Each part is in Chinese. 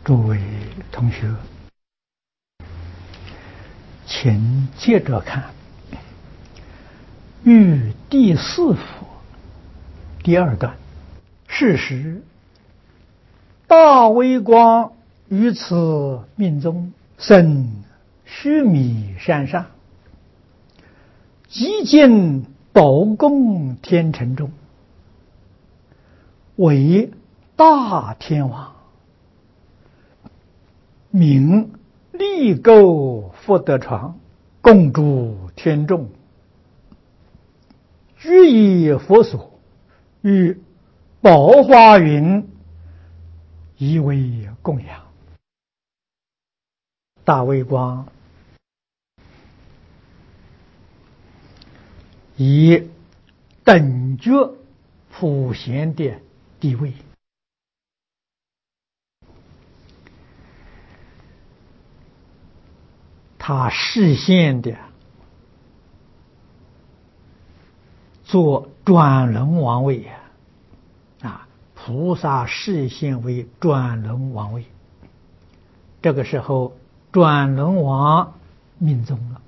诸位同学，请接着看《玉第四佛》第二段。是时，大微光于此命中生须弥山上，极尽宝宫天成中，为大天王，名立构福德床，共诸天众，居以佛所，与宝华云以为供养。大微光以等觉普贤的地位，他示现的做转轮王位菩萨示现为转轮王位。这个时候转轮王命中了，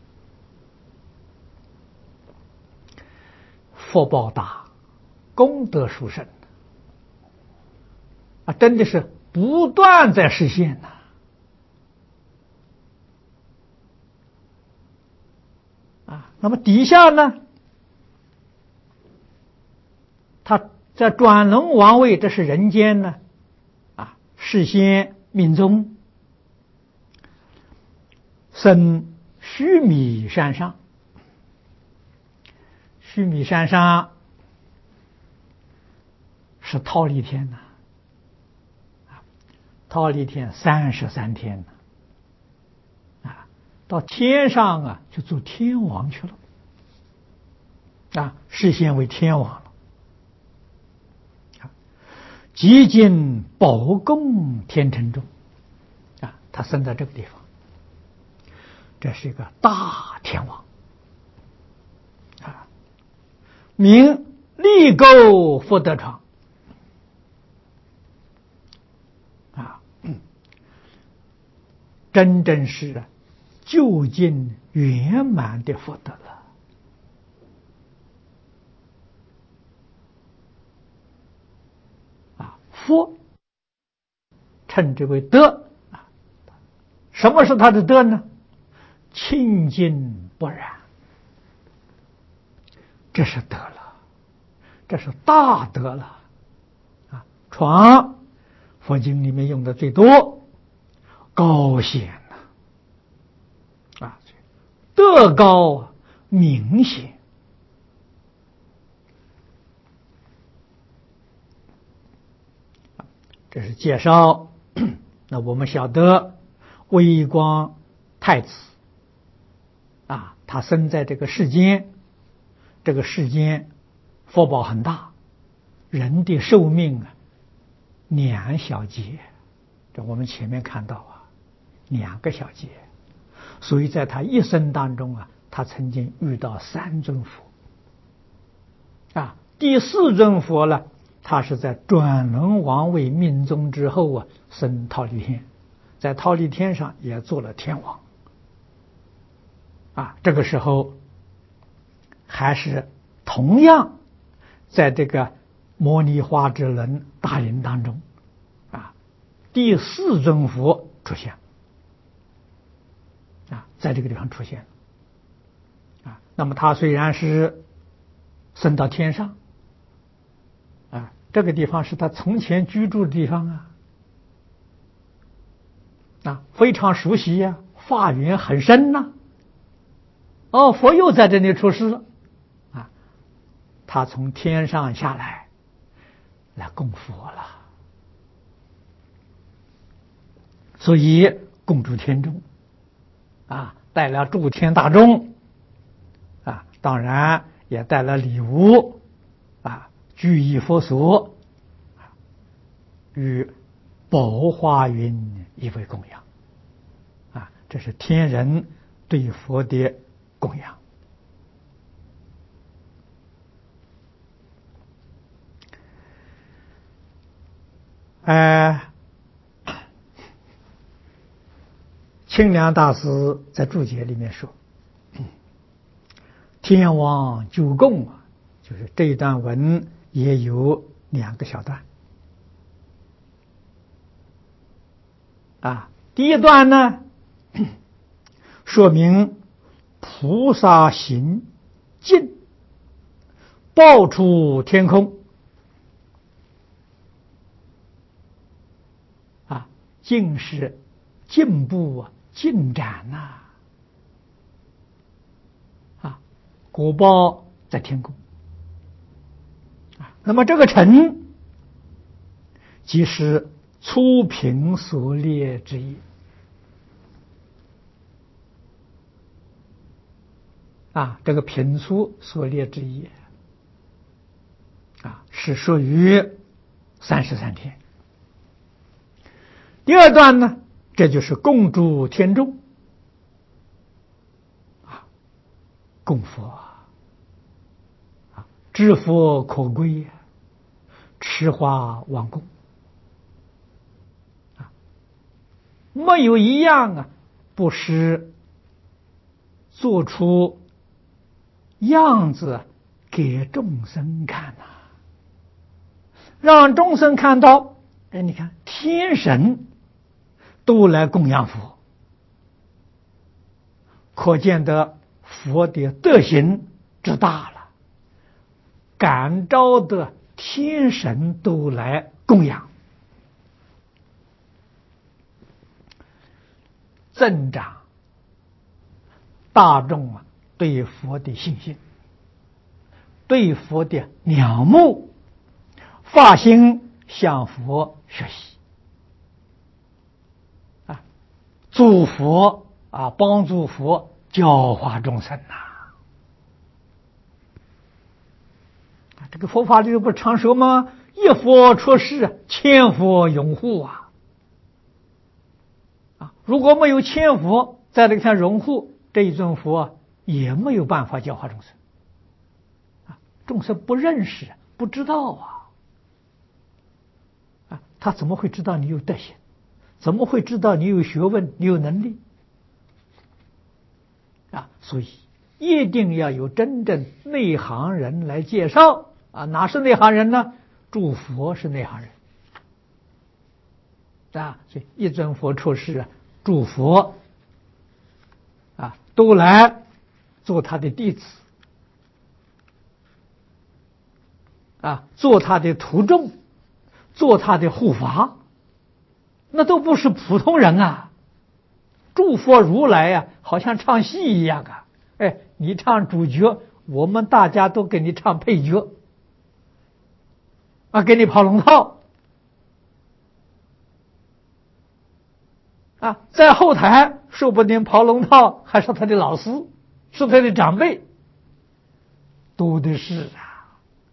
福报大，功德殊胜真的是不断在实现那么底下呢，他在转轮王位，这是人间呢示现命中，生须弥山上。须弥山上是忉利天忉利天33天到天上就做天王去了示现为天王了。极尽宝宫天成中他生在这个地方，这是一个大天王名立构福德床真正是究竟圆满的福德了福称之为德什么是他的德呢？清净不染，这是德了，这是大德了床佛经里面用的最多，高显德高明显这是介绍。那我们晓得微光太子他生在这个世间，这个世间福报很大，人的寿命2小节，这我们前面看到2个小节，所以在他一生当中他曾经遇到3尊佛第4尊佛呢，他是在转轮王位命中之后升忉利天，在忉利天上也做了天王这个时候还是同样在这个摩尼花之轮大人当中第4尊佛出现在这个地方出现那么他虽然是升到天上这个地方是他从前居住的地方非常熟悉法缘很深佛又在这里出世了他从天上下来供佛了，所以供诸天众带了诸天大众当然也带了礼物居以佛所，与宝华云以为供养这是天人对佛的供养。 清凉大师在注解里面说：“天王九供啊，就是这一段文也有2个小段啊。第一段呢，说明菩萨行进，报出天空啊，进是进步啊，进展呐啊，果报在天空啊。那么这个尘，即是初品所列之意啊，这个品初所列之意啊，是属于33天。第二段呢，这就是供诸天众啊，供佛啊，知佛可归，持花王供啊，没有一样啊，不是做出样子给众生看呐，让众生看到，哎，你看天神都来供养佛，可见得佛的德行之大了，感召的天神都来供养，增长大众啊对佛的信心，对佛的仰慕，发心向佛学习啊，祝福啊，帮助佛教化众生呐。这个佛法里头不是常说吗？一佛出世，千佛拥护啊！啊，如果没有千佛在这个上拥护，这一尊佛也没有办法教化众生啊！众生不认识，不知道啊，他怎么会知道你有德行？怎么会知道你有学问，你有能力啊？所以一定要有真正内行人来介绍啊！哪是内行人呢？诸佛是内行人啊！所以一尊佛出世，诸佛啊都来做他的弟子啊，做他的徒众，做他的护法，那都不是普通人啊！诸佛如来啊，好像唱戏一样啊！哎，你唱主角，我们大家都给你唱配角啊，给你跑龙套啊，在后台说不定跑龙套还是他的老师，是他的长辈，多的是啊！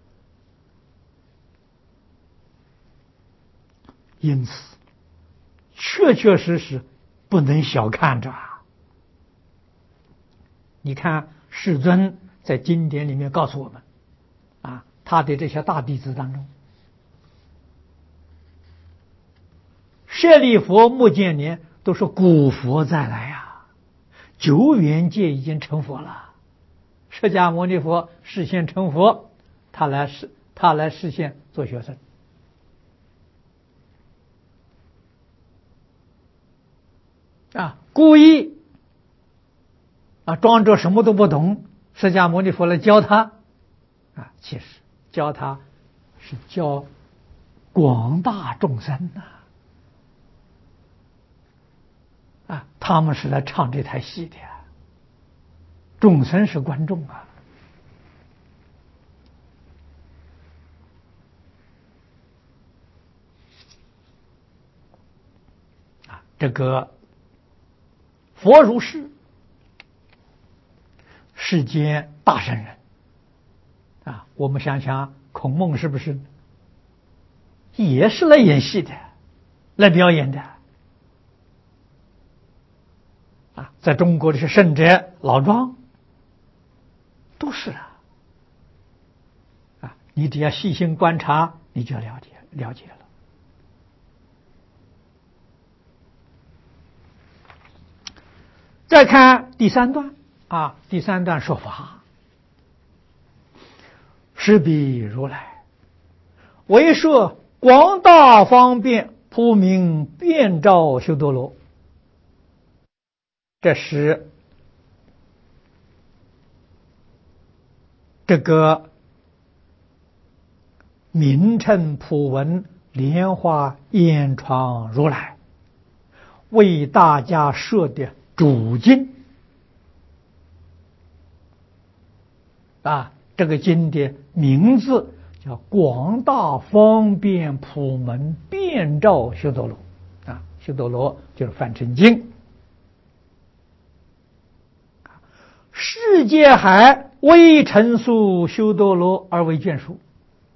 因此，确确实实不能小看着啊！你看世尊在经典里面告诉我们啊，他的这些大弟子当中，舍利佛、目犍连都是古佛再来啊，久远界已经成佛了。释迦牟尼佛示现成佛，他来示现做学生啊，故意啊装着什么都不懂，释迦牟尼佛来教他啊，其实教他是教广大众生呐啊，他们是来唱这台戏的，众生是观众啊，这个佛如是世间大圣人啊，我们想想孔孟是不是也是来演戏的，来表演的啊？在中国的是圣者老庄，都是啊！你只要细心观察，你就了解了。 再看第三段啊，第三段说法，是彼如来为设广大方便普明遍照修多罗。这是这个名称普文莲花延传如来为大家设的主经啊，这个经的名字叫广大方便普门遍照修多罗啊，修多罗就是梵成经。世界海为成熟修多罗而为眷属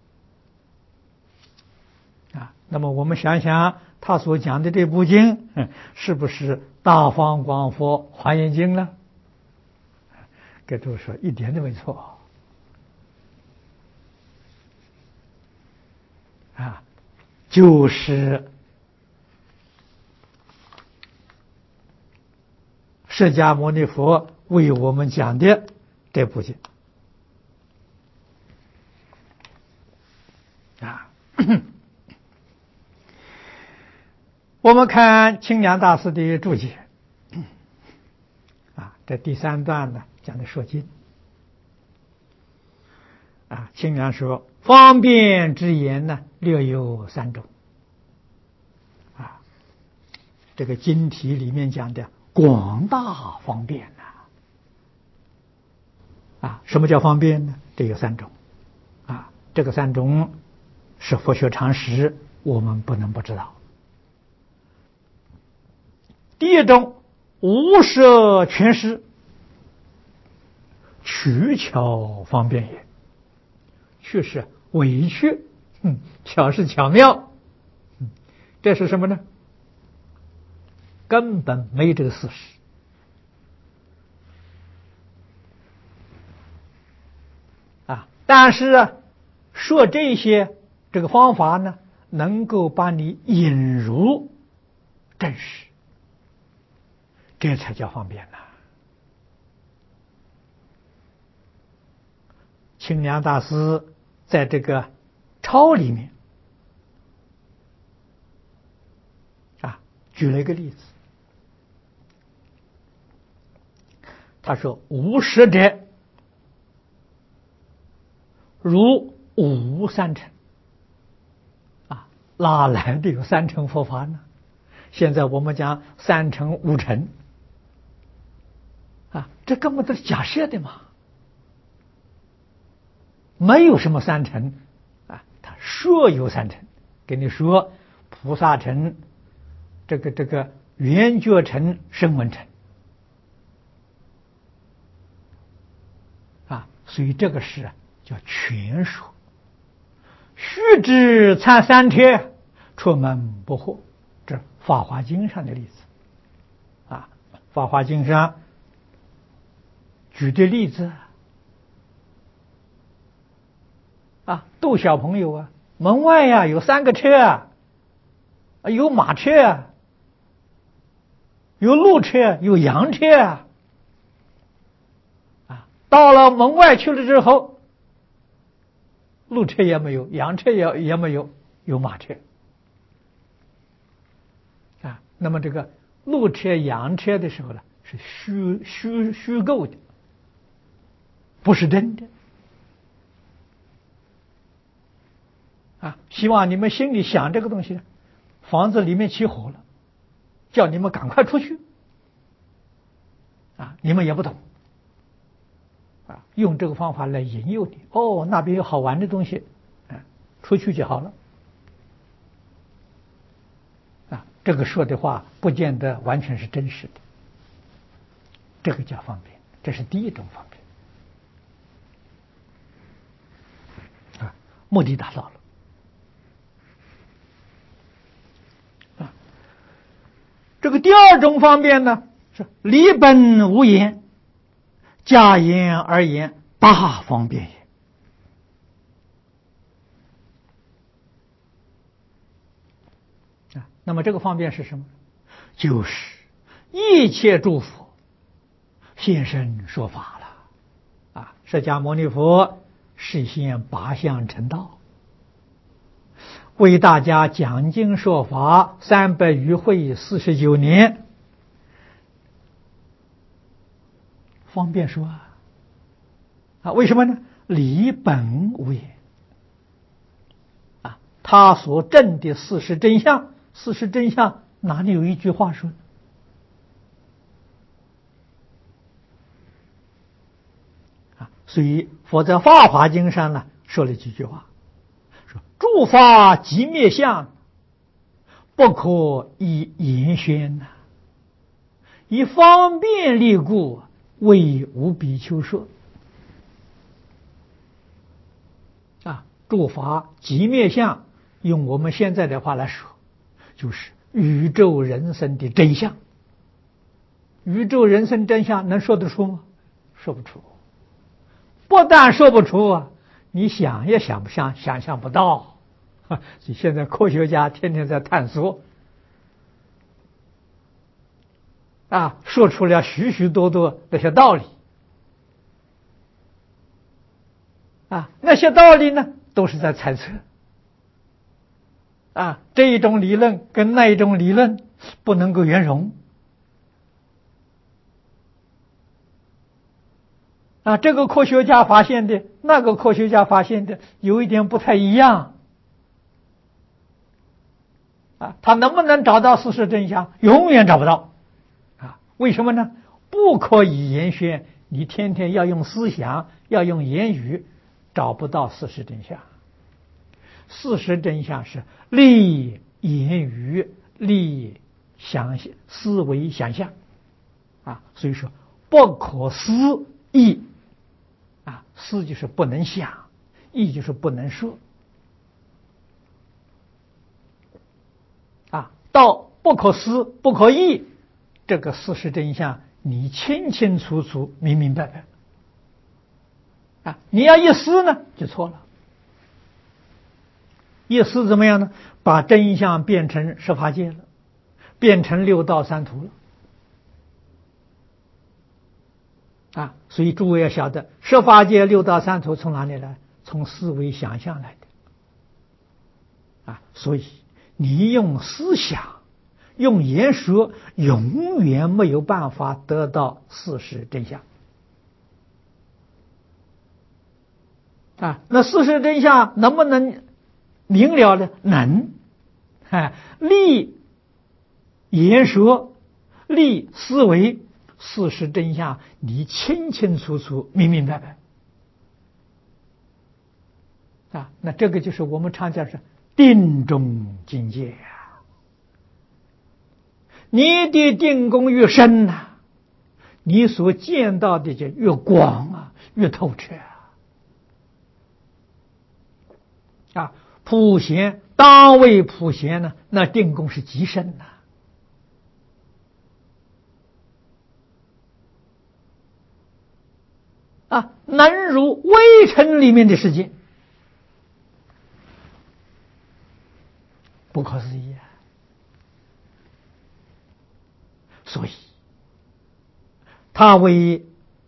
啊。那么我们想想，他所讲的这部经，是不是大方广佛华严经呢？给诸位说，一点都没错啊，就是释迦牟尼佛为我们讲的这部经啊。我们看清凉大师的注解啊，这第三段呢讲的说经啊。清凉说方便之言呢略有三种啊，这个经题里面讲的广大方便啊，什么叫方便呢？这有三种啊，这个三种是佛学常识，我们不能不知道。第一种，无设全施，取巧方便也。去是委屈，巧是巧妙，这是什么呢？根本没这个事实啊。但是啊，说这些这个方法呢，能够把你引入正实，这才叫方便呐。清凉大师在这个抄里面啊，举了一个例子，他说无实者如无三乘啊，哪来的有三乘佛法呢？现在我们讲三乘五乘啊，这根本都是假设的嘛，没有什么三乘啊。他说有三乘，跟你说菩萨乘、这个圆觉乘、声闻乘啊，所以这个是叫全说。须知参三帖，出门不惑，这《法华经》上的例子啊，《法华经》上举的例子啊，逗小朋友啊，门外呀有三个车啊，有马车啊，有鹿车，有羊车啊，到了门外去了之后，鹿车也没有，羊车也没有，有马车啊。那么这个鹿车、羊车的时候呢，是虚构的，不是真的啊。希望你们心里想这个东西呢，房子里面起火了，叫你们赶快出去啊，你们也不懂啊，用这个方法来引诱你。哦，那边有好玩的东西，出去就好了啊。这个说的话不见得完全是真实的，这个叫方便，这是第一种方便啊，目的达到了啊。这个第二种方便呢，是离本无言，假言而言，大方便也。那么这个方便是什么？就是一切诸佛现身说法了。释迦牟尼佛示现八相成道，为大家讲经说法300余会49年，方便说为什么呢？离本无言他所证的事实真相，事实真相哪里有一句话说？所以佛在《法华经》上呢说了几句话，说诸法即灭相，不可以言宣以方便利故，为无比丘说。诸法即灭相，用我们现在的话来说，就是宇宙人生的真相。宇宙人生真相能说得出吗？说不出。不但说不出你想也想象不到。所以现在科学家天天在探索说出了许许多多那些道理那些道理呢都是在猜测这一种理论跟那一种理论不能够圆融这个科学家发现的，那个科学家发现的有一点不太一样他能不能找到事实真相？永远找不到为什么呢？不可以言宣，你天天要用思想，要用言语，找不到事实真相。事实真相是立言语，立思维想象所以说不可思议思就是不能想，议就是不能说到不可思不可议，这个事实真相你清清楚楚明明白白你要一思呢就错了。一思怎么样呢？把真相变成十法界了，变成六道三途了所以诸位要晓得，十法界六道三途从哪里来？从思维想象来的所以你用思想用言说永远没有办法得到事实真相那事实真相能不能明了呢？能立言说立思维，事实真相你清清楚楚明明白白那这个就是我们常讲是定中境界你的定功越深你所见到的就越广越透彻普贤当为普贤呢，那定功是极深能如微尘里面的世界，不可思议所以他为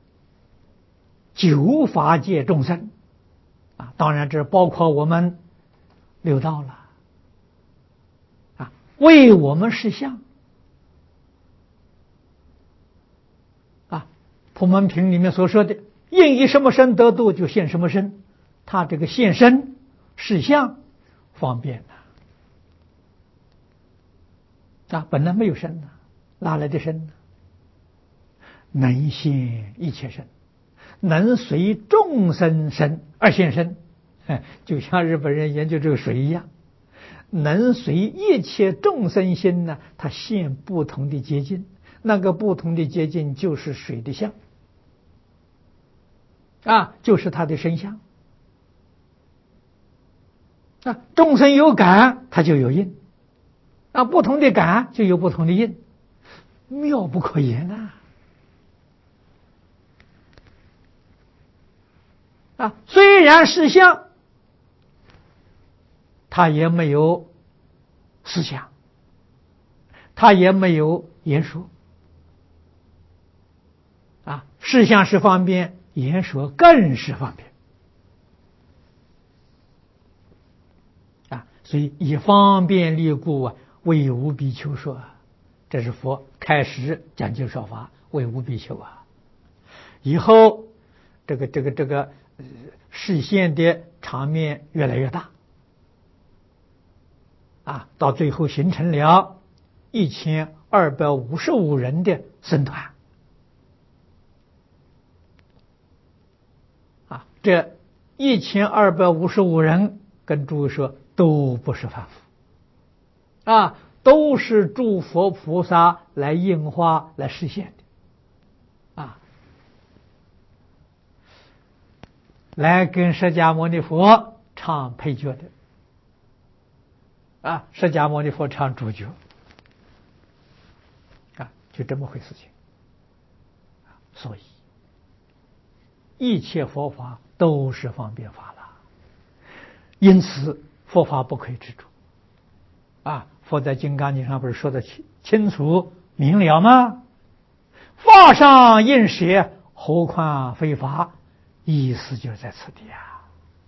九法界众生当然这包括我们六道了为我们实相普门品里面所说的应以什么身得度就现什么身，他这个现身实相方便本来没有身哪来的身呢？能现一切身，能随众生身而现身就像日本人研究这个水一样，能随一切众生心呢，它现不同的结晶，那个不同的结晶就是水的相就是它的身相众生有感它就有应不同的感就有不同的应，妙不可言虽然是相，他也没有思想，他也没有言说事相是方便，言说更是方便啊！所以以方便利故啊，为无比丘说啊，这是佛开始讲经说法，为无比丘啊。以后这个视线的场面越来越大啊，到最后形成了1255人的僧团啊。这1255人跟诸位说都不是凡夫啊，都是诸佛菩萨来应化来实现的啊，来跟释迦牟尼佛唱配角的啊，释迦牟尼佛唱主角啊，就这么回事情。所以一切佛法都是方便法了，因此佛法不可以执着啊。佛在《金刚经》上不是说的清楚明了吗？法上应舍，何况非法？意思就是在此地啊！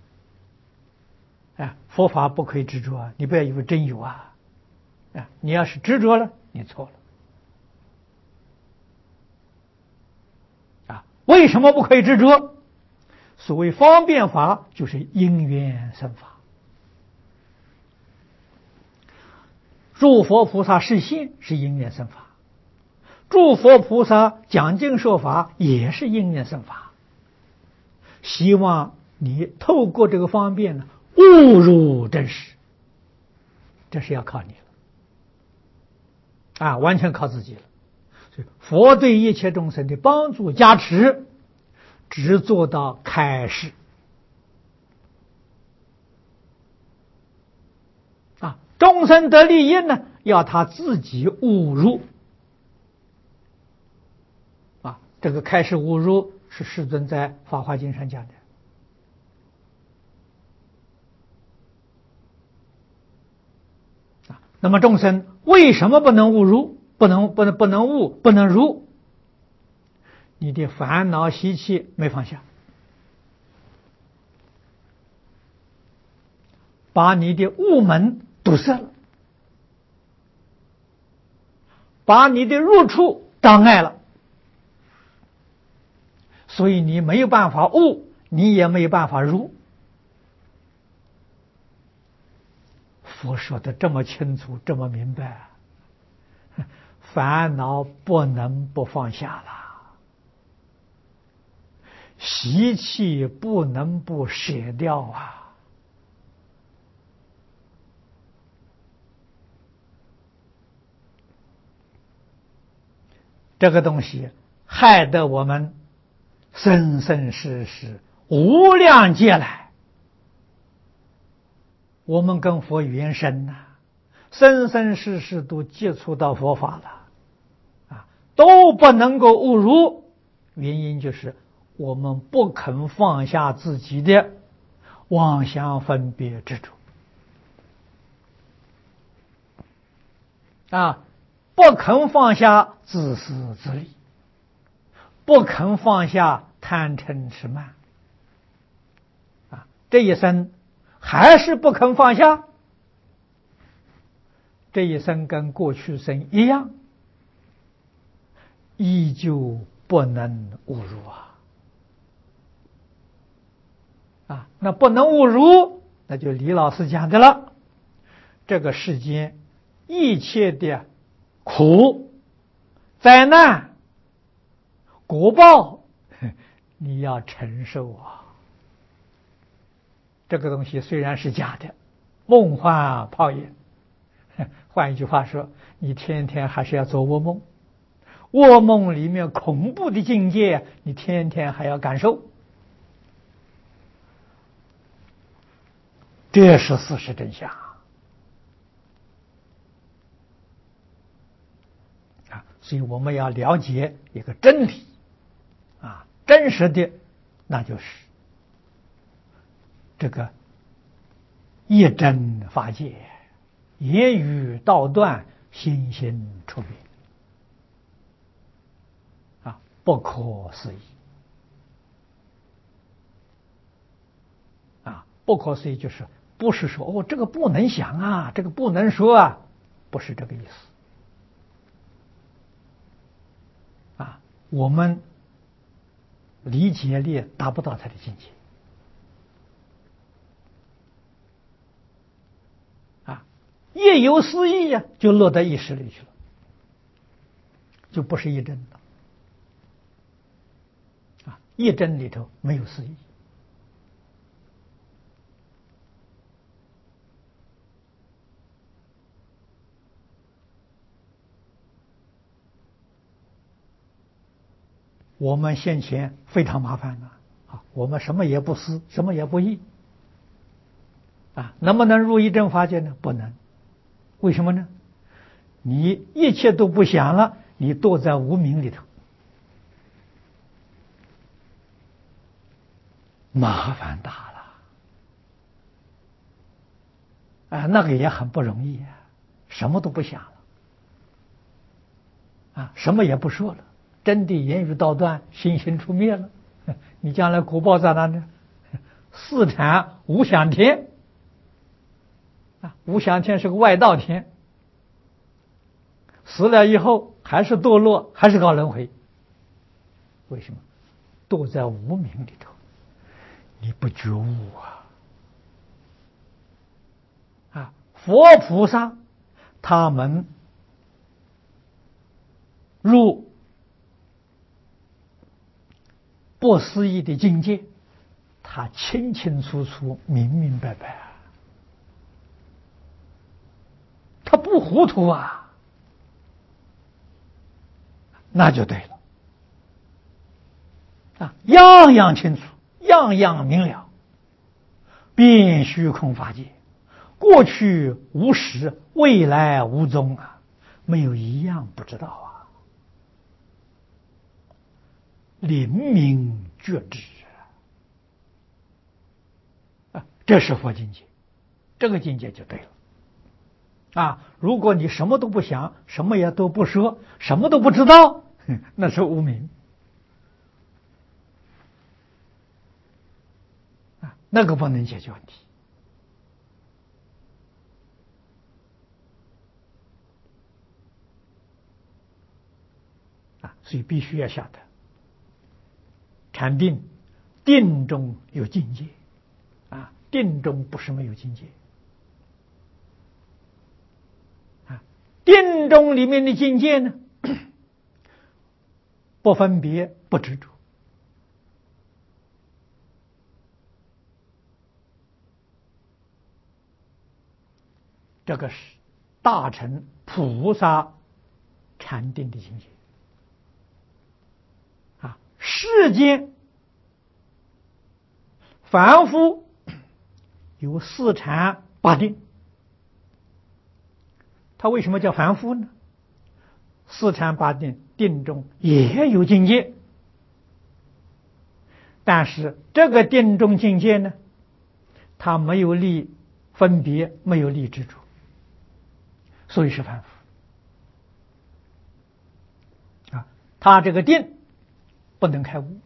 啊，佛法不可以执着啊！你不要以为真有啊！啊，你要是执着了，你错了。啊，为什么不可以执着？所谓方便法，就是因缘生法。诸佛菩萨示现是因缘生法，诸佛菩萨讲经说法也是因缘生法。希望你透过这个方便呢，悟入真实，这是要靠你了啊，完全靠自己了。所以佛对一切众生的帮助加持，只做到开示啊，众生得利益呢，要他自己悟入啊。这个开示悟入是世尊在《法华经》上讲的啊。那么众生为什么不能悟入？不能悟，不能入？你的烦恼习气没放下，把你的悟门堵塞了，把你的入处障碍了，所以你没有办法悟，你也没有办法入。佛说的这么清楚，这么明白，烦恼不能不放下了，习气不能不舍掉啊。这个东西害得我们生生世世无量劫来，我们跟佛缘深呐，生生世世都接触到佛法了啊，都不能够悟入。原因就是我们不肯放下自己的妄想分别执着啊，不肯放下自私自利，不肯放下贪嗔痴慢啊，这一生还是不肯放下，这一生跟过去生一样，依旧不能悟入啊！那不能悟入，那就李老师讲的了，这个世间一切的苦、灾难、果报，你要承受啊！这个东西虽然是假的，梦幻泡影，换一句话说，你天天还是要做噩梦，噩梦里面恐怖的境界，你天天还要感受，这是事实真相啊！所以我们要了解一个真理啊，真实的，那就是这个一真法界，言语道断，心心出别啊！ 不可思议啊！不可思议就是不是说哦，这个不能想啊，这个不能说啊，不是这个意思啊。我们理解力达不到他的境界啊，业有思义呀，就落到意识里去了，就不是一真的啊。一真里头没有思义。我们先前非常麻烦啊，我们什么也不思，什么也不议啊，能不能入一真法界呢？不能。为什么呢？你一切都不想了，你堕在无明里头，麻烦大了啊，那个也很不容易啊，什么都不想了啊，什么也不说了，真的言语道断，心行出灭了，你将来果报在哪呢？四禅无想天啊，无想天是个外道天，死了以后还是堕落，还是搞轮回。为什么？堕在无明里头，你不觉悟啊！佛菩萨他们入不思议的境界，他清清楚楚、明明白白啊，他不糊涂啊，那就对了啊，样样清楚，样样明了，遍虚空法界，过去无始，未来无踪啊，没有一样不知道啊，灵明觉知啊，这是佛境界，这个境界就对了啊。如果你什么都不想，什么也都不说，什么都不知道，那是无明啊，那个不能解决问题啊，所以必须要晓得禅定，定中有境界啊，定中不是没有境界啊，定中里面的境界呢，不分别，不执着，这个是大乘菩萨禅定的境界啊。世间凡夫有四禅八定，他为什么叫凡夫呢？四禅八定定中也有境界，但是这个定中境界呢，他没有立分别，没有立执着，所以是凡夫啊。他这个定不能开悟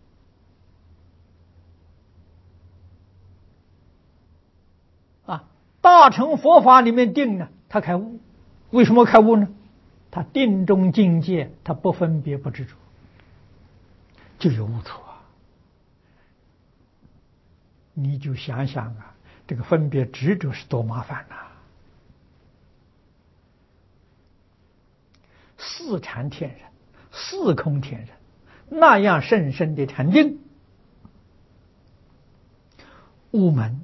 啊。大乘佛法里面定呢，他开悟，为什么开悟呢？他定中境界，他不分别不执着，就有悟处啊。你就想想啊，这个分别执着是多麻烦呐！四禅天人，四空天人，那样甚深的禅定，悟门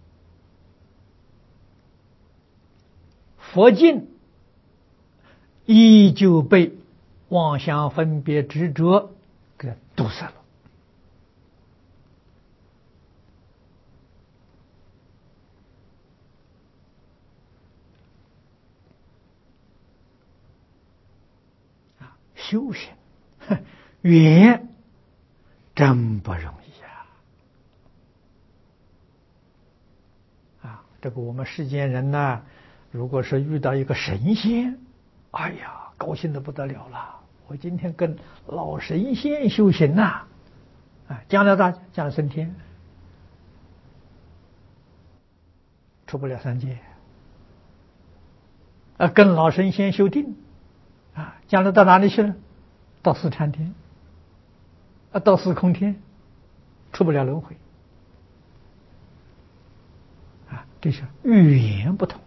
佛境依旧被妄想分别执着给堵塞了啊！修行远真不容易啊！这个我们世间人呢，如果是遇到一个神仙，哎呀，高兴的不得了了我今天跟老神仙修行呐，将来将来升天，出不了三界。跟老神仙修定，将来到哪里去了？到四禅天，到四空天，出不了轮回。这是语言不同。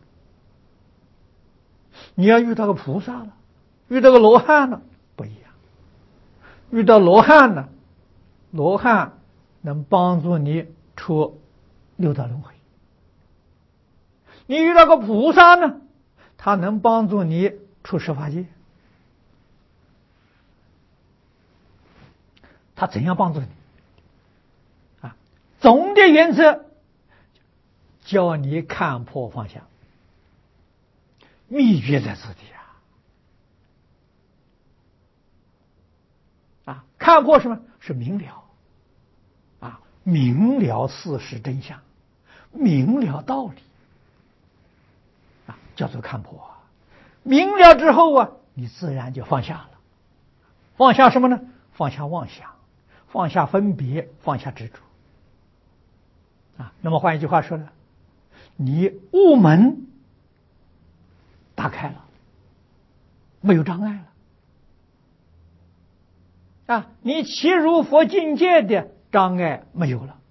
你要遇到个菩萨了，遇到个罗汉了，不一样。遇到罗汉了，罗汉能帮助你出六道轮回。你遇到个菩萨呢，他能帮助你出十法界。他怎样帮助你？总的原则教你看破放下，秘诀在这里看破什么？是明了明了事实真相，明了道理叫做看破明了之后你自然就放下了。放下什么呢？放下妄想，放下分别，放下执着那么换一句话说呢，你悟门打开了，没有障碍了你起入佛境界的障碍没有了。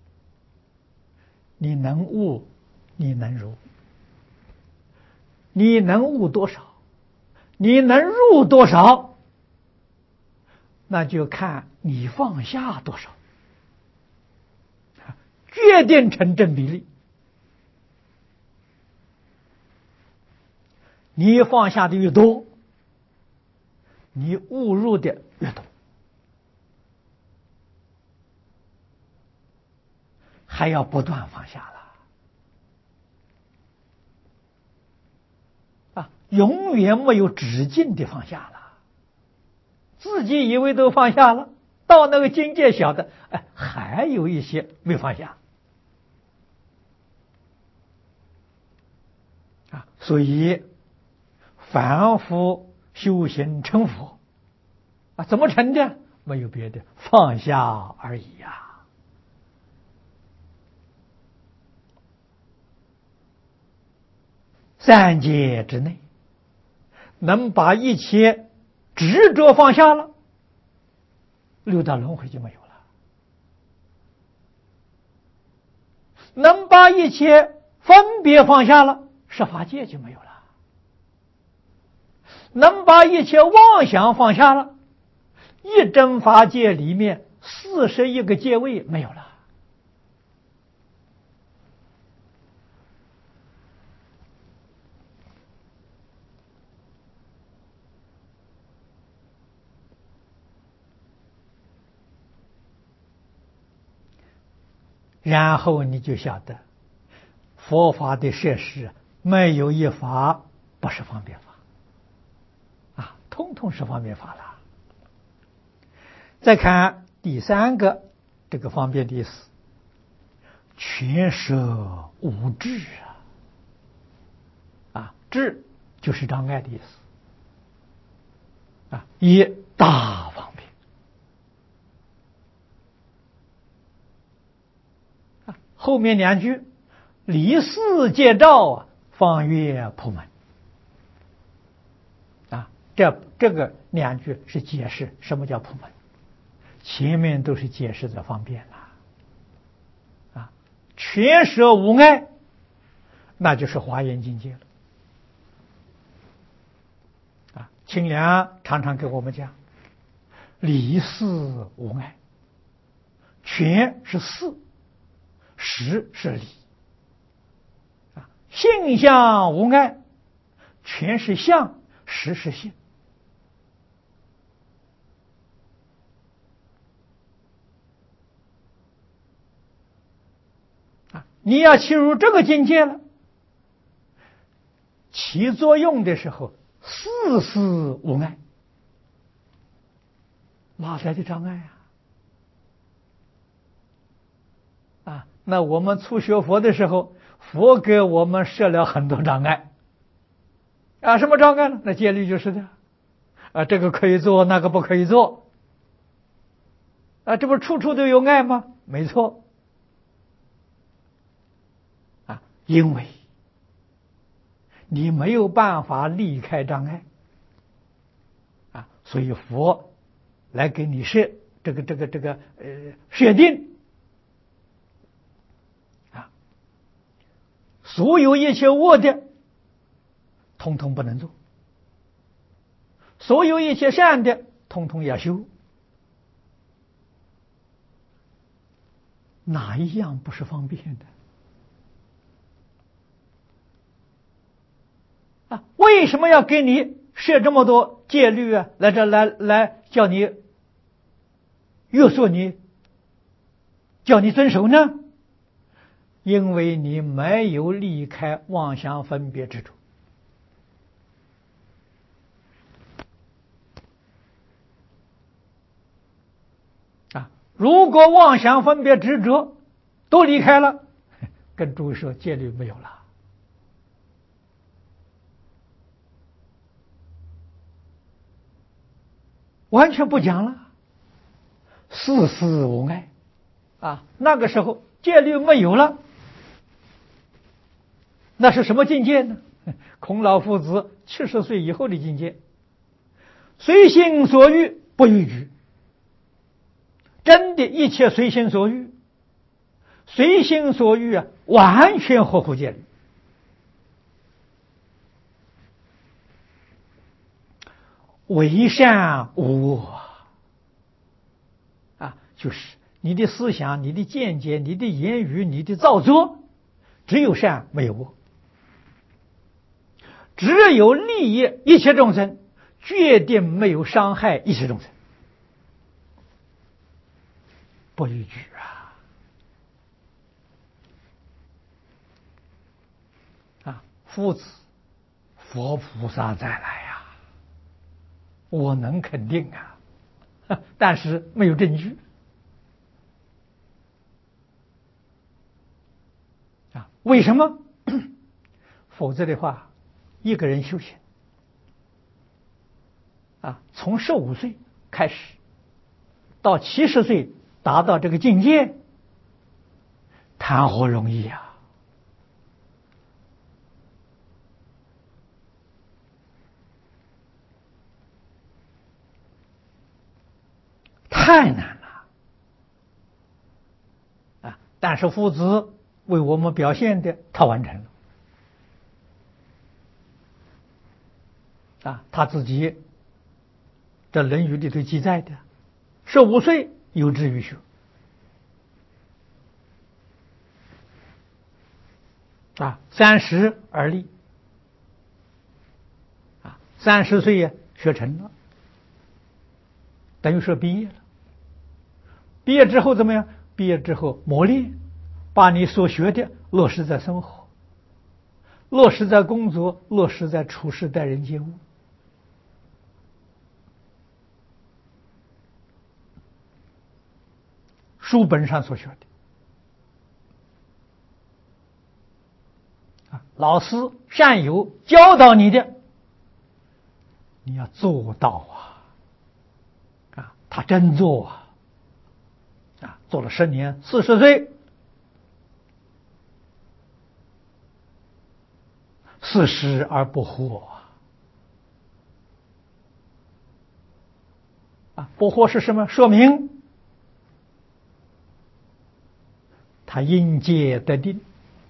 你能悟，你能入，你能悟多少，你能入多少，那就看你放下多少，决定成正比例。你放下的越多，你悟入的越多。还要不断放下了永远没有止境的放下了。自己以为都放下了，到那个境界晓得还有一些没放下所以凡夫修行成佛怎么成的？没有别的，放下而已三界之内，能把一切执着放下了，六道轮回就没有了。能把一切分别放下了，十法界就没有了。能把一切妄想放下了，一真法界里面41个界位没有了。然后你就晓得，佛法的设施没有一法不是方便法通通是方便法了。再看第三个这个方便的意思，全摄无智智就是障碍的意思以大方便后面两句离世界照方越普门这个两句是解释什么叫普门，前面都是解释的方便全摄无碍，那就是华严境界了清凉常常给我们讲离世无碍，全是事，实是理性相无碍，全是相，实是性你要进入这个境界了，起作用的时候事事无碍，哪来的障碍那我们初学佛的时候，佛给我们设了很多障碍什么障碍呢？那戒律就是的这个可以做，那个不可以做，这不处处都有爱吗？没错，因为你没有办法离开障碍，所以佛来给你设设定，所有一切恶的，统统不能做；所有一切善的，统统要修。哪一样不是方便的？为什么要给你设这么多戒律来叫你约束你，叫你遵守呢？因为你没有离开妄想分别执着。如果妄想分别执着都离开了，跟诸位说戒律没有了，完全不讲了，事事无碍那个时候戒律没有了，那是什么境界呢？孔老夫子70岁以后的境界，随心所欲不逾矩，真的一切随心所欲，随心所欲完全合乎戒律。为善无恶就是你的思想、你的见解、你的言语、你的造作，只有善没有恶，只有利益一切众生，决定没有伤害一切众生，不逾矩夫子佛菩萨再来我能肯定但是没有证据为什么？否则的话，一个人修行从15岁开始到70岁达到这个境界，谈何容易太难了但是夫子为我们表现的，他完成了他自己这《论语》里头记载的，15岁有志于学30而立30岁学成了，等于说毕业了。毕业之后怎么样？毕业之后磨练，把你所学的落实在生活，落实在工作，落实在处事待人接物。书本上所学的老师善友教导你的，你要做到他真做做了10年，40岁四十而不惑不惑是什么？说明他因戒得定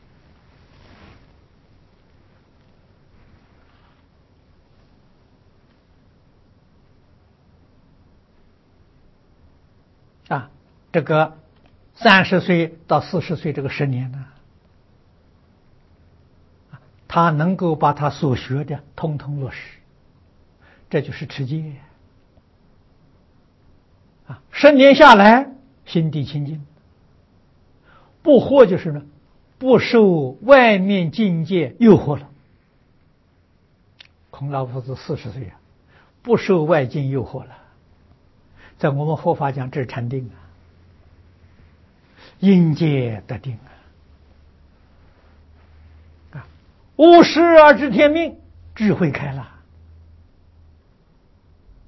这个30岁到40岁这个10年呢，他能够把他所学的通通落实，这就是持戒10年下来心地清净，不惑就是呢，不受外面境界诱惑了。孔老夫子40岁不受外境诱惑了，在我们佛法讲这是禅定因戒得定悟时而知天命，智慧开了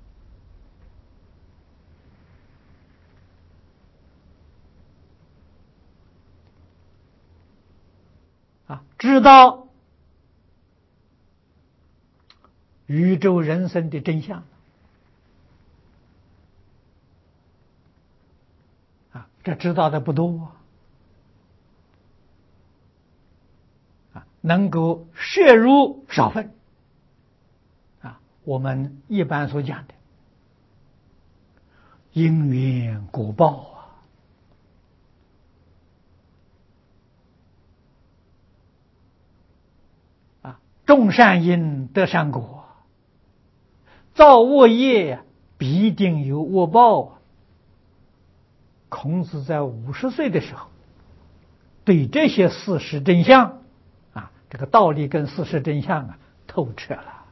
知道宇宙人生的真相这知道的不多能够摄入少分我们一般所讲的因缘果报种善因得善果，造恶业必定有恶报孔子在50岁的时候，对这些事实真相这个道理跟事实真相透彻了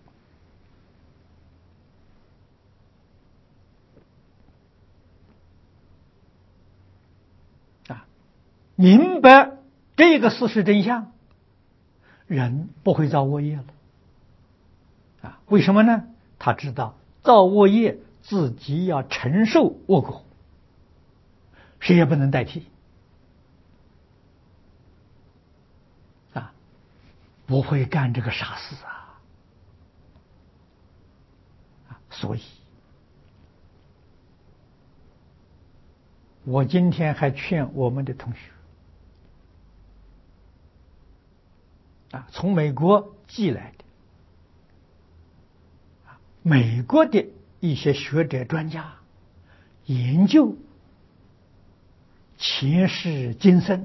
明白这个事实真相，人不会造恶业了为什么呢？他知道造恶业自己要承受恶果，谁也不能代替不会干这个傻事所以我今天还劝我们的同学从美国寄来的美国的一些学者专家研究前世今生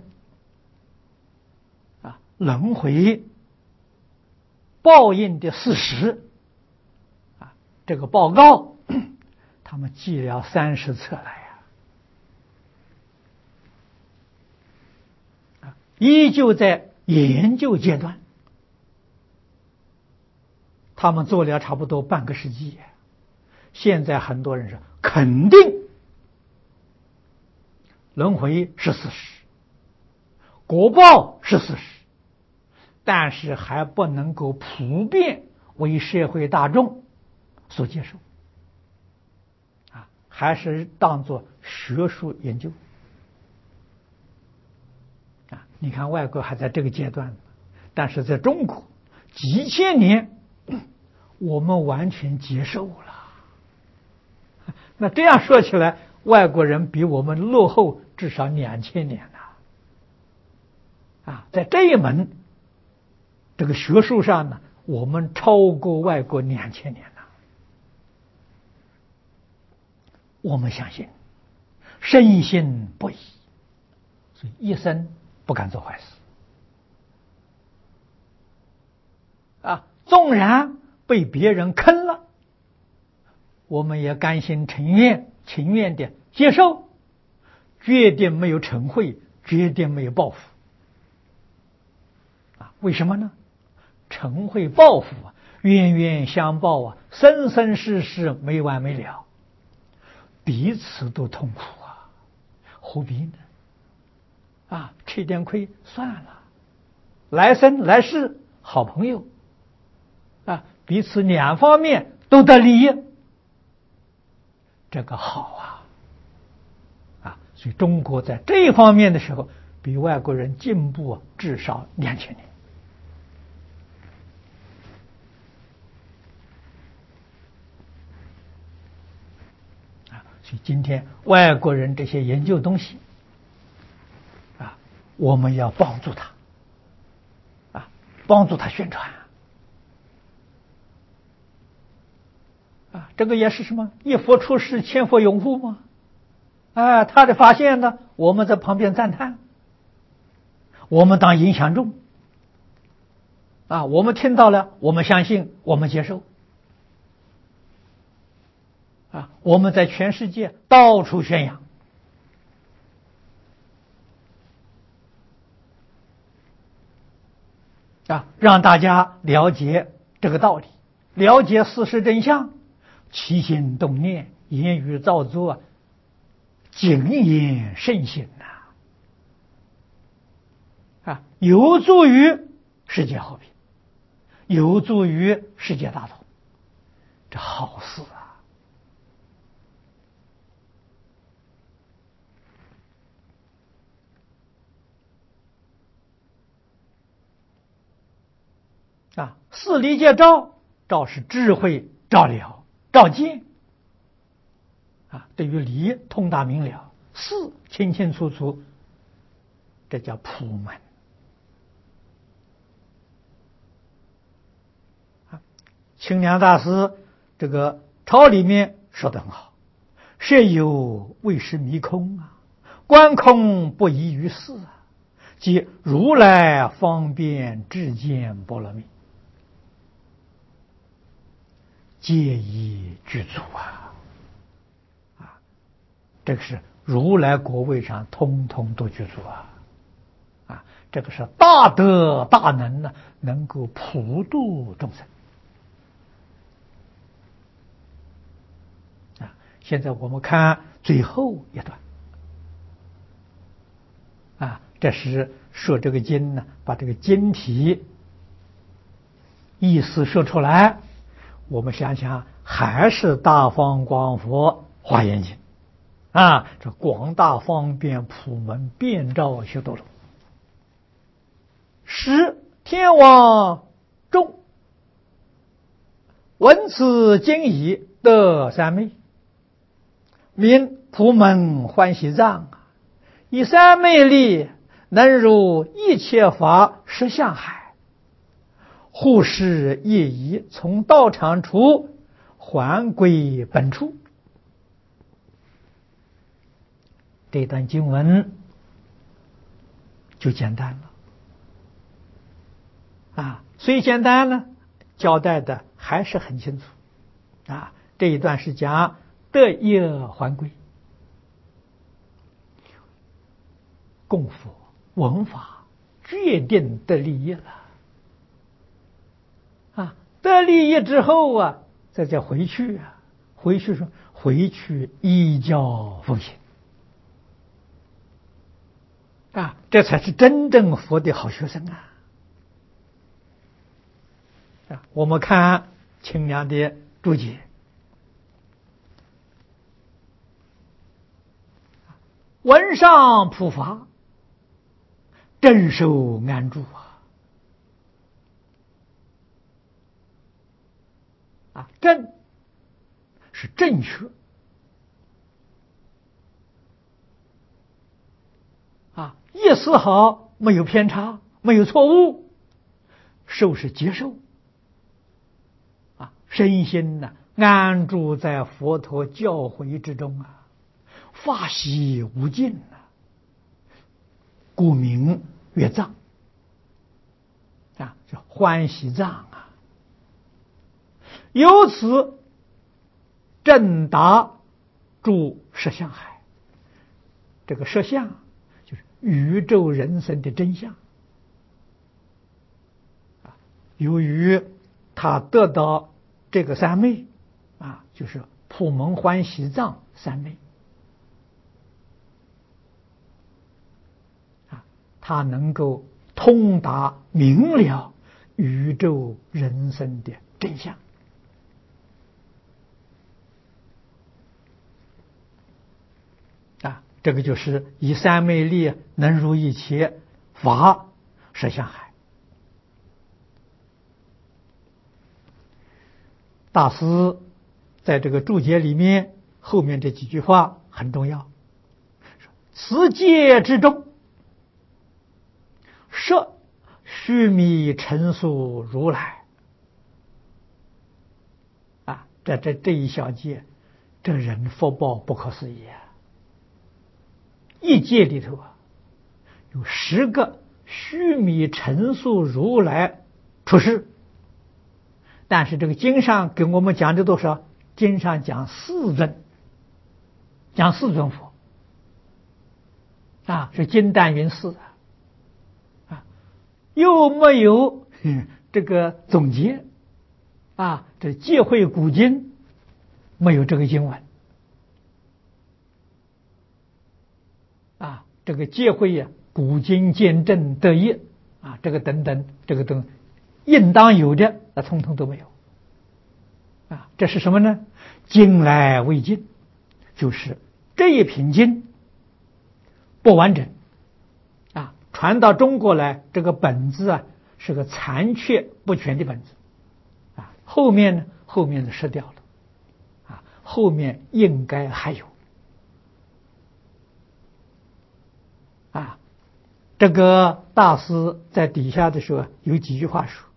轮回报应的事实这个报告他们寄了30册来依旧在研究阶段，他们做了差不多半个世纪现在很多人说肯定轮回是事实，果报是事实，但是还不能够普遍为社会大众所接受还是当作学术研究你看外国还在这个阶段，但是在中国几千年我们完全接受了。那这样说起来，外国人比我们落后至少2000年在这一门这个学术上呢，我们超过外国2000年了。我们相信深信不疑，所以一生不敢做坏事纵然被别人坑了，我们也甘心情愿的接受，决定没有嗔恚，决定没有报复为什么呢？嗔恚报复冤冤相报生生世世没完没了，彼此都痛苦何必呢？吃点亏算了，来生来世好朋友彼此两方面都得利益，这个好所以中国在这一方面的时候比外国人进步至少2000年所以今天外国人这些研究东西我们要帮助他帮助他宣传这个也是什么一佛出世千佛拥护吗？他的发现呢，我们在旁边赞叹，我们当影响重我们听到了，我们相信，我们接受我们在全世界到处宣扬让大家了解这个道理，了解事实真相，起心动念言语造作谨言慎行有助于世界和平，有助于世界大同，这好事四理解照，照是智慧照了照见对于理通达明了，事清清楚楚，这叫普门清凉大师这个抄里面说得很好，设有为是迷空观空不异于事即如来方便智见波罗蜜，皆以具足这个是如来果位上通通都具足这个是大德大能能够普度众生现在我们看最后一段这是说这个经把这个经题意思说出来，我们想想还是大方广佛华严经这广大方便普门遍照修多罗，使天王众闻此经已得三昧，名普门欢喜藏，以三昧力能入一切法实相海，护持业已从道场处还归本处。这段经文就简单了虽简单呢，交代的还是很清楚这一段是讲得业还归，供佛闻法决定得利益了得利益之后再回去回去依教奉行这才是真正佛的好学生我们看清凉的注解，闻上普法，正受安住正是正确意思好，没有偏差，没有错误，受是接受身心安住在佛陀教诲之中法喜无尽故名月藏叫欢喜藏由此正达住实相海，这个实相就是宇宙人生的真相由于他得到这个三昧就是普门欢喜藏三昧他能够通达明了宇宙人生的真相这个就是以三昧力能入一切法实相海。大师在这个注解里面后面这几句话很重要，此界之中设须弥陈述如来这一小界，这人福报不可思议一界里头有10个须弥陈述如来出世，但是这个经上给我们讲的多少？经上讲4尊，讲4尊佛是金丹云寺又没有这个总结这戒会古今没有这个经文这个戒会古今见证得业这个等等，这个都应当有的通通都没有这是什么呢？经来未尽，就是这一品经不完整传到中国来，这个本子是个残缺不全的本子啊。后面呢，后面的失掉了啊，后面应该还有啊。这个大师在底下的时候有几句话说：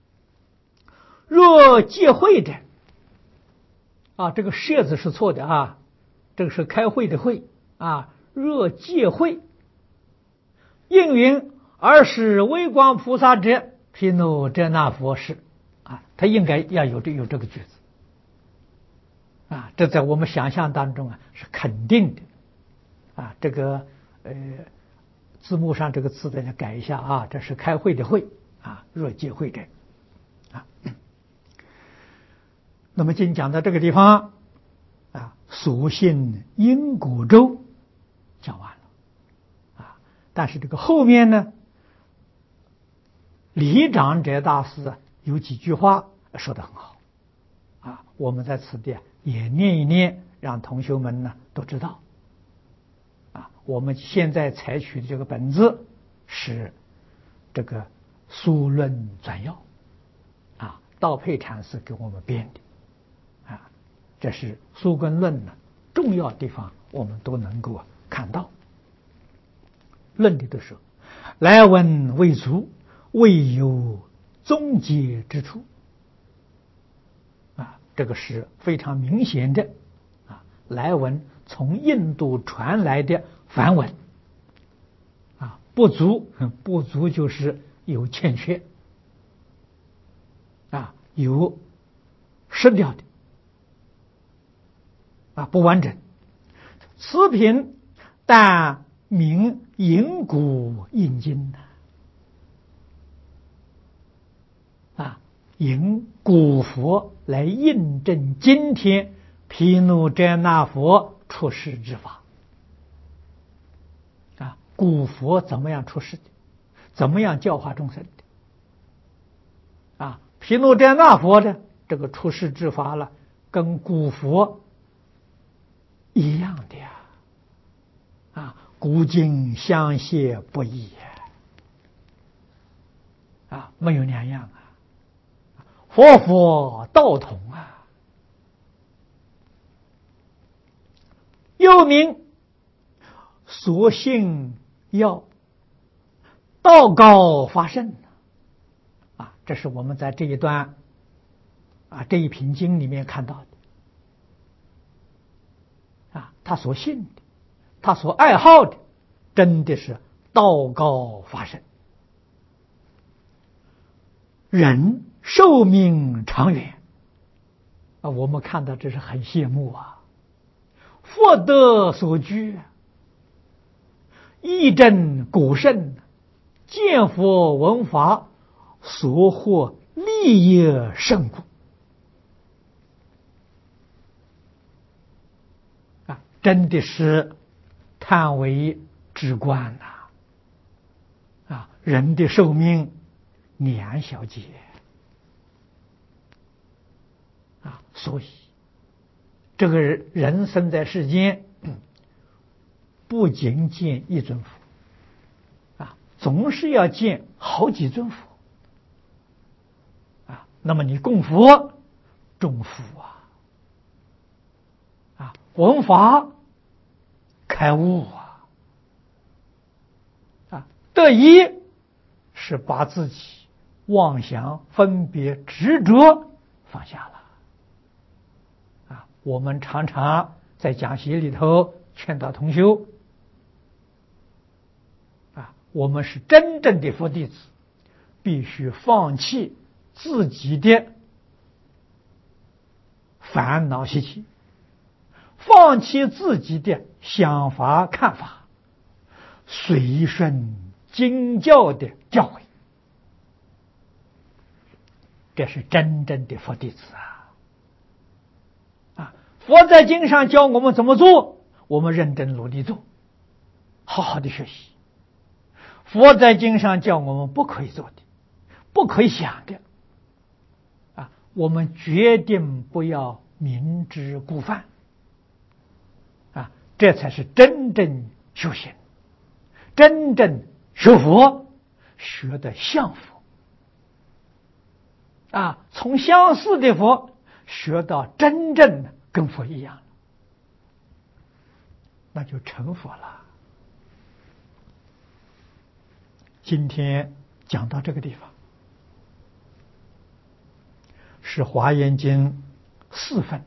若借会者啊，这个舍字是错的啊，这个是开会的会啊。若借会，应云而是微光菩萨者，毗卢遮那佛是啊，他应该要有这个句子啊，这在我们想象当中啊是肯定的啊。这个字幕上这个字大家改一下啊，这是开会的会啊，若借会者啊。那么今讲到这个地方啊，所信因果咒讲完了啊，但是这个后面呢，李长者大师有几句话说得很好啊，我们在此地也念一念，让同学们呢都知道啊。我们现在采取的这个本子是这个疏论纂要啊，道佩禅师给我们编的啊，这是疏根论呢重要地方，我们都能够看到。论里的时候，来文未足，未有终结之处啊，这个是非常明显的啊。来文从印度传来的梵文啊，不足就是有欠缺啊，有失掉的啊，不完整。此品但名引古印经啊，引古佛来印证今天毗卢遮那佛出世之法啊。古佛怎么样出世的？怎么样教化众生的？啊，毗卢遮那佛的这个出世之法了，跟古佛一样的呀。啊，古今相协不异啊，没有两样啊。佛佛道同啊，又名所信要道高发胜啊，这是我们在这一段啊这一品经里面看到的啊，他所信的，他所爱好的，真的是道高发胜，人寿命长远啊，我们看到这是很羡慕啊。福德所居，义正果圣，见佛闻法，所获利益甚故啊，真的是叹为直观呐！啊，人的寿命2小节啊，所以这个人生在世间，不仅见一尊佛啊，总是要见好几尊佛啊。那么你供佛种福啊，闻法开悟啊，得一是把自己妄想分别执着放下了啊。我们常常在讲习里头劝导同修啊，我们是真正的佛弟子，必须放弃自己的烦恼习气，放弃自己的想法看法，随顺经教的教诲，这是真正的佛弟子啊！佛在经上教我们怎么做，我们认真努力做，好好的学习。佛在经上教我们不可以做的，不可以想的啊，我们决定不要明知故犯啊，这才是真正修行，真正学佛，学的像佛从相似的佛学到真正的跟佛一样，那就成佛了。今天讲到这个地方，是《华严经》4分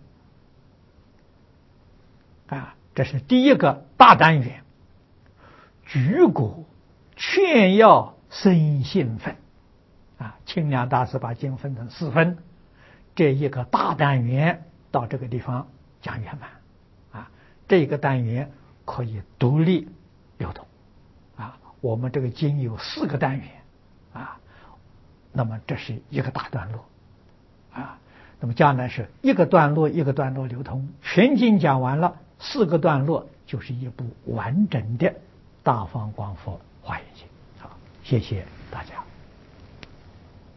这是第一个大单元，举果劝要生信分清凉大师把经分成4分，这一个大单元到这个地方讲圆满这个单元可以独立流通我们这个经有4个单元那么这是一个大段落那么将来是一个段落一个段落流通，全经讲完了4个段落就是一部完整的大方广佛华严经。好，谢谢。